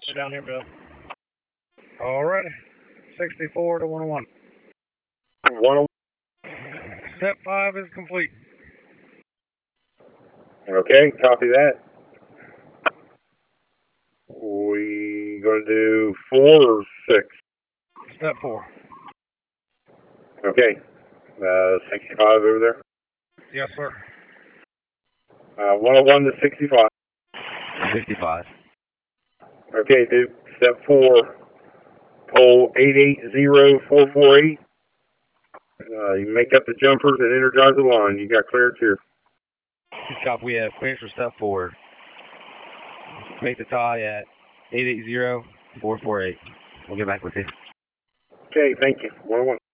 Down here, Bill. All righty. 64 to 101. 101. Step 5 is complete. Okay, copy that. We going to do 4 or 6? Step 4. Okay. 65 over there. Yes, sir. 101 to 65. 65. Okay, dude. Step 4. Pole 880448. You make up the jumpers and energize the line. You got clearance here. Copy, we have clearance for step 4. Make the tie at 880448. We'll get back with you. Okay, thank you. 101.